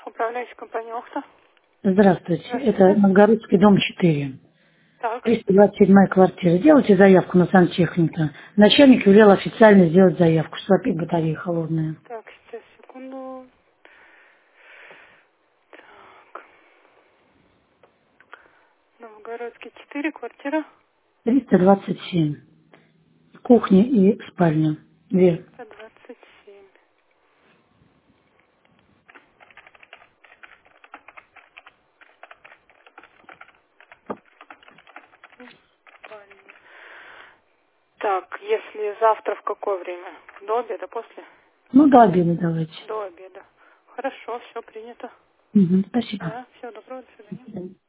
Управляющая компания Охта. Здравствуйте. Это Здравствуйте. Новгородский дом 4. Так, 327 квартира. Делайте заявку на сантехника. Начальник велел официально сделать заявку, что опять батарея холодная. так, сейчас, секунду. Так, Новгородский 4, квартира 327. Кухня и спальня. Две. 127. Спальня. Так, если завтра в какое время? До обеда, после? Ну, до обеда давайте. До обеда. Хорошо, все принято. Мгм, спасибо. Да, все, доброго, до До свидания. свидания.